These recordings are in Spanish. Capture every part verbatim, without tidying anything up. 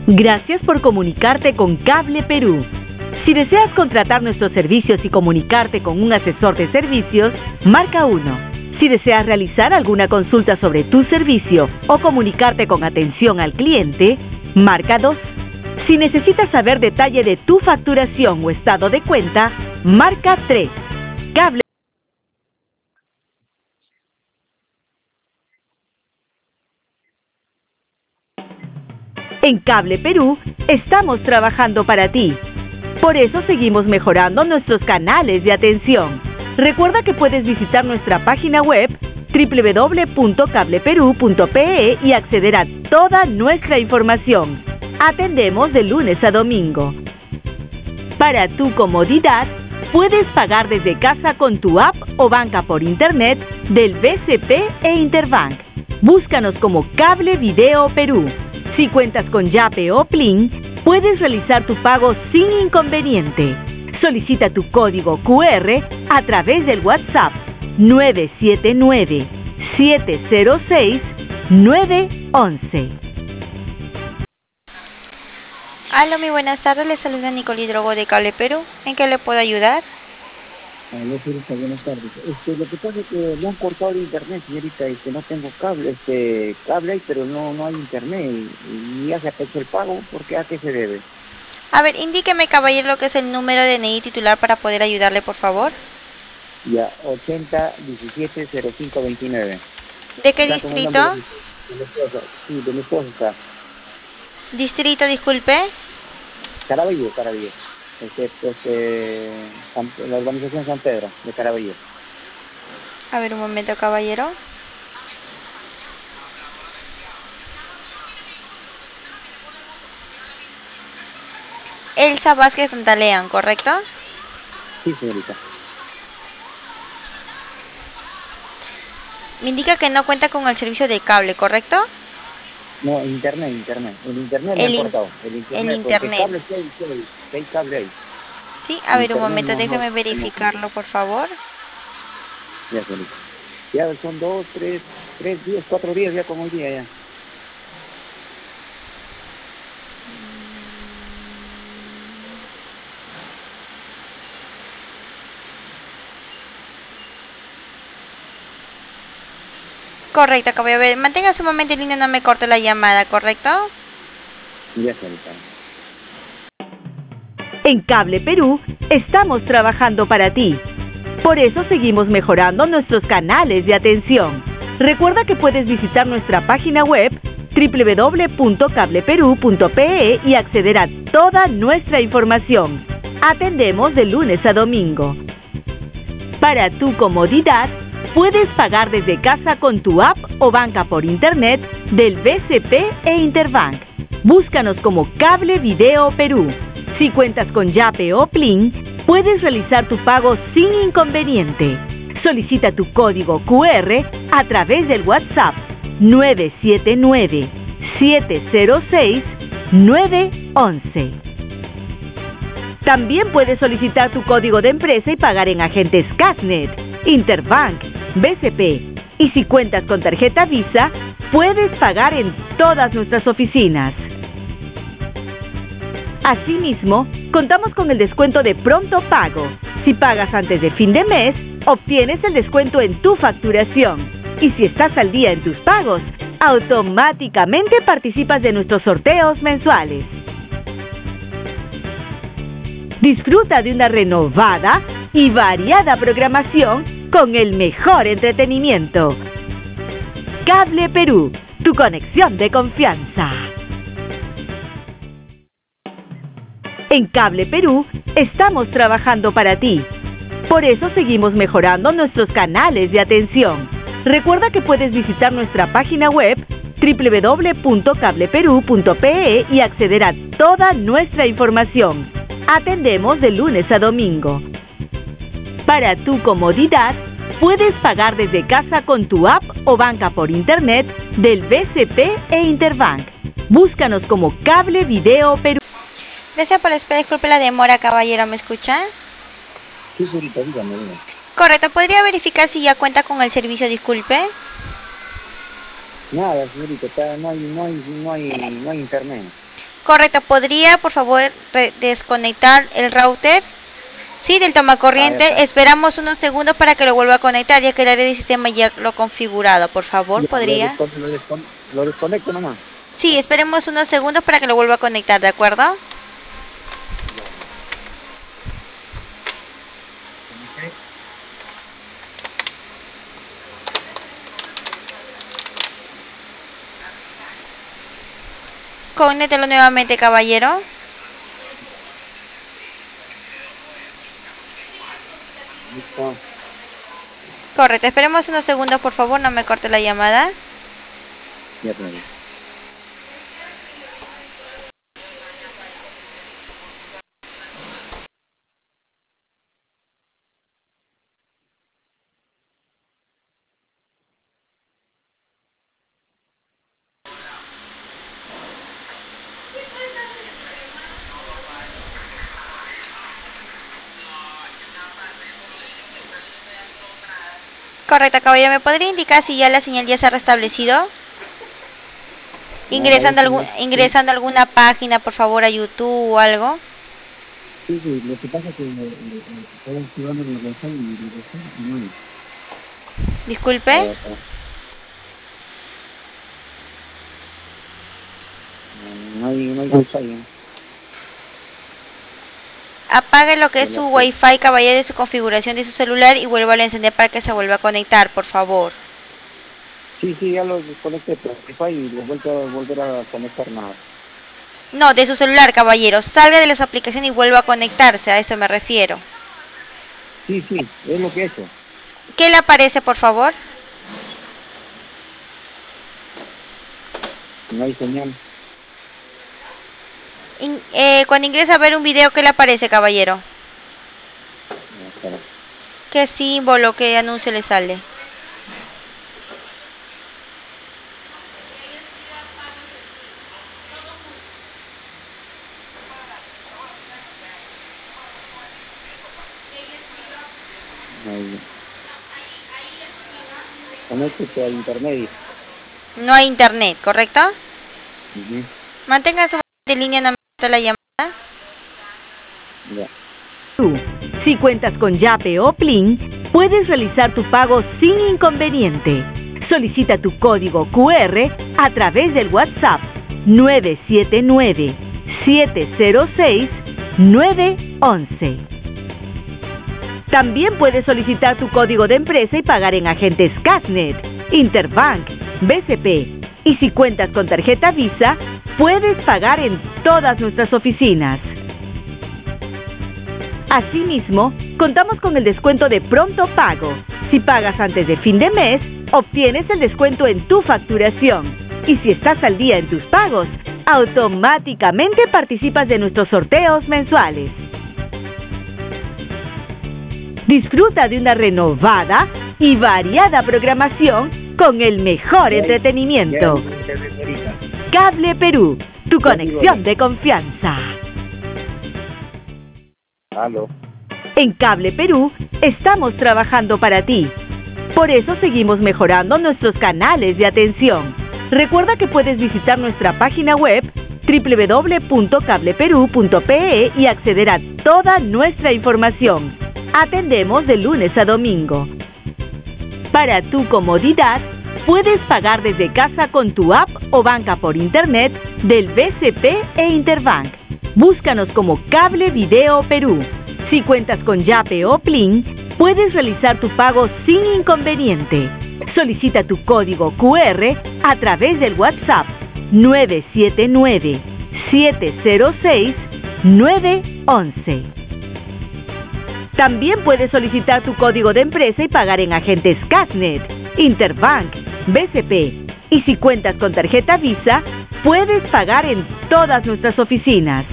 Gracias por comunicarte con Cable Perú. Si deseas contratar nuestros servicios y comunicarte con un asesor de servicios, marca uno. Si deseas realizar alguna consulta sobre tu servicio o comunicarte con atención al cliente, marca dos. Si necesitas saber detalle de tu facturación o estado de cuenta, marca tres. Cable En Cable Perú, estamos trabajando para ti. Por eso seguimos mejorando nuestros canales de atención. Recuerda que puedes visitar nuestra página web doble u doble u doble u punto cable perú punto pe e y acceder a toda nuestra información. Atendemos de lunes a domingo. Para tu comodidad, puedes pagar desde casa con tu app o banca por internet del B C P e Interbank. Búscanos como Cable Video Perú. Si cuentas con Yape o Plin, puedes realizar tu pago sin inconveniente. Solicita tu código cu erre a través del WhatsApp nueve siete nueve, siete cero seis, nueve once. Aló, muy buenas tardes, les saluda Nicole Hidrogo de Cable Perú. ¿En qué le puedo ayudar? Aló, señorita, buenas tardes. Este, lo que pasa es que me han cortado el internet, señorita, y que no tengo cable, este, cable hay, pero no, no hay internet, y, y ya se ha hecho el pago, porque ¿a qué se debe? A ver, indíqueme, caballero, lo que es el número de D N I titular para poder ayudarle, por favor. Ya, ochenta diecisiete cero cinco veintinueve. ¿De qué Está con el distrito? nombre de mi esposa. Sí, de mi esposa está. Distrito, disculpe. Caraballo, Caraballo. Este, este, San- la urbanización San Pedro, de Caraballo. A ver, un momento, caballero. Elsa Vázquez Santaleán, ¿correcto? Sí, señorita. Me indica que no cuenta con el servicio de cable, ¿correcto? No, internet, internet. El internet me El han in- cortado. El internet, el porque internet. cable sí hay, sí hay, sí hay cable ahí. Sí, a ver, un Internet momento, no, no, déjeme no. verificarlo, por favor. Ya, señorita. Ya son dos, tres, tres días, cuatro días ya como hoy día ya. Correcto, caballero. A ver, manténgase un momento en línea, no me corte la llamada, ¿correcto? Ya, señorita. En Cable Perú, estamos trabajando para ti. Por eso seguimos mejorando nuestros canales de atención. Recuerda que puedes visitar nuestra página web doble u doble u doble u punto cable perú punto pe e y acceder a toda nuestra información. Atendemos de lunes a domingo. Para tu comodidad, puedes pagar desde casa con tu app o banca por internet del B C P e Interbank. Búscanos como Cable Video Perú. Si cuentas con Yape o Plin, puedes realizar tu pago sin inconveniente. Solicita tu código cu erre a través del WhatsApp nueve siete nueve, siete cero seis, nueve once. También puedes solicitar tu código de empresa y pagar en agentes Casnet, Interbank, B C P. Y si cuentas con tarjeta Visa, puedes pagar en todas nuestras oficinas. Asimismo, contamos con el descuento de pronto pago. Si pagas antes de fin de mes, obtienes el descuento en tu facturación. Y si estás al día en tus pagos, automáticamente participas de nuestros sorteos mensuales. Disfruta de una renovada y variada programación con el mejor entretenimiento. Cable Perú, tu conexión de confianza. En Cable Perú, estamos trabajando para ti. Por eso seguimos mejorando nuestros canales de atención. Recuerda que puedes visitar nuestra página web doble u doble u doble u punto cable perú punto pe e y acceder a toda nuestra información. Atendemos de lunes a domingo. Para tu comodidad, puedes pagar desde casa con tu app o banca por internet del B C P e Interbank. Búscanos como Cable Video Perú. Gracias por la espera, disculpe la demora, caballero, ¿me escucha? Sí, señorita, dígame, dígame. Correcto, ¿podría verificar si ya cuenta con el servicio, disculpe? Nada, señorita, está- no hay, no hay, no hay, no hay internet. Correcto, ¿podría por favor desconectar el router? Sí, del tomacorriente. Ah, esperamos unos segundos para que lo vuelva a conectar, ya que el área de sistema ya lo ha configurado. Por favor, ya, ¿podría? Lo, descon lo, descon lo desconecto nomás. Sí, esperemos unos segundos para que lo vuelva a conectar, ¿de acuerdo? Conéctelo nuevamente, caballero. Listo. Correcto, esperemos unos segundos, por favor, no me corte la llamada. Ya, claro. Correcto, caballero, ¿me podría indicar si ya la señal ya se ha restablecido? Ingresando, no, algún, ingresando a alguna página, por favor, a YouTube o algo. Sí, sí, lo que pasa es que estoy activando el wifi y el wifi no. Disculpe. No hay, no hay wifi. Apague lo que es su Wi-Fi, caballero, de su configuración de su celular y vuelva a encender para que se vuelva a conectar, por favor. Sí, sí, ya lo desconecté por Wi-Fi y lo vuelvo a volver a conectar nada. No, de su celular, caballero. Salga de las aplicaciones y vuelva a conectarse, a eso me refiero. Sí, sí, es lo que he hecho. ¿Qué le aparece, por favor? No hay señal. In, eh, cuando ingresa a ver un video, ¿qué le aparece, caballero? No, ¿qué símbolo, qué anuncio le sale? Ahí. Conéctese a internet. No hay internet, ¿correcto? Uh-huh. Mantenga su línea, no me corte la llamada. Ya. Tú, si cuentas con Yape o Plin, puedes realizar tu pago sin inconveniente. Solicita tu código cu erre a través del WhatsApp nueve siete nueve, siete cero seis, nueve once. También puedes solicitar tu código de empresa y pagar en agentes Cashnet, Interbank, B C P. Y si cuentas con tarjeta Visa, puedes pagar en todas nuestras oficinas. Asimismo, contamos con el descuento de pronto pago. Si pagas antes de fin de mes, obtienes el descuento en tu facturación. Y si estás al día en tus pagos, automáticamente participas de nuestros sorteos mensuales. Disfruta de una renovada y variada programación con el mejor entretenimiento. Cable Perú, tu conexión de confianza. Aló. En Cable Perú estamos trabajando para ti. Por eso seguimos mejorando nuestros canales de atención. Recuerda que puedes visitar nuestra página web doble u doble u doble u punto cable perú punto pe e y acceder a toda nuestra información. Atendemos de lunes a domingo. Para tu comodidad, puedes pagar desde casa con tu app o banca por internet del B C P e Interbank. Búscanos como Cable Video Perú. Si cuentas con Yape o Plin, puedes realizar tu pago sin inconveniente. Solicita tu código cu erre a través del WhatsApp nueve siete nueve, siete cero seis, nueve once. También puedes solicitar tu código de empresa y pagar en agentes Cashnet, Interbank, B C P. Y si cuentas con tarjeta Visa, puedes pagar en todas nuestras oficinas.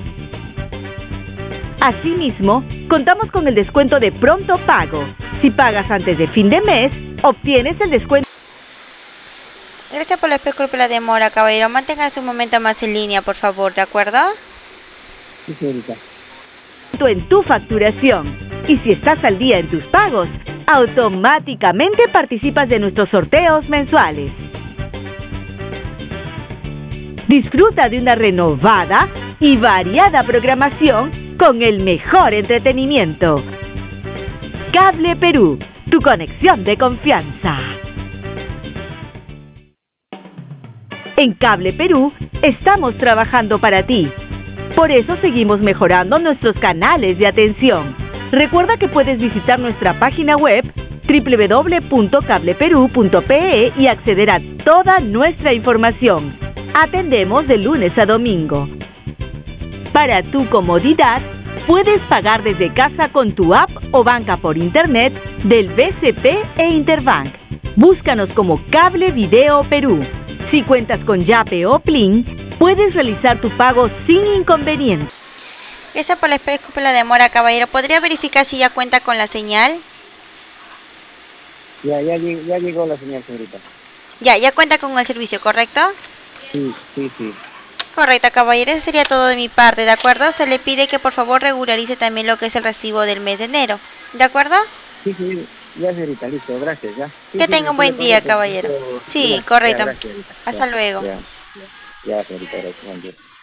Asimismo, contamos con el descuento de pronto pago. Si pagas antes de fin de mes, obtienes el descuento. Gracias por la espera por la demora, caballero. Manténgase un momento más en línea, por favor, ¿de acuerdo? Sí, señorita. En tu facturación. Y si estás al día en tus pagos, automáticamente participas de nuestros sorteos mensuales. Disfruta de una renovada y variada programación con el mejor entretenimiento. Cable Perú, tu conexión de confianza. En Cable Perú estamos trabajando para ti. Por eso seguimos mejorando nuestros canales de atención. Recuerda que puedes visitar nuestra página web doble u doble u doble u punto cable perú punto pe e y acceder a toda nuestra información. Atendemos de lunes a domingo. Para tu comodidad, puedes pagar desde casa con tu app o banca por internet del B C P e Interbank. Búscanos como Cable Video Perú. Si cuentas con Yape o Plin, puedes realizar tu pago sin inconveniente. Gracias por la espera, disculpe la demora, caballero. ¿Podría verificar si ya cuenta con la señal? Ya, ya, lleg- ya llegó la señal, señorita. Ya, ya cuenta con el servicio, ¿correcto? Sí, sí, sí. Correcto, caballero. Eso sería todo de mi parte, ¿de acuerdo? Se le pide que por favor regularice también lo que es el recibo del mes de enero, ¿de acuerdo? Sí, sí, ya, señorita, listo, gracias, ya. Sí, Que sí, tenga un sí, buen le día, pongo- caballero. Sí, Ya, correcto. gracias, señorita. Hasta Ya, luego. Ya, ya, señorita, gracias. Buen día.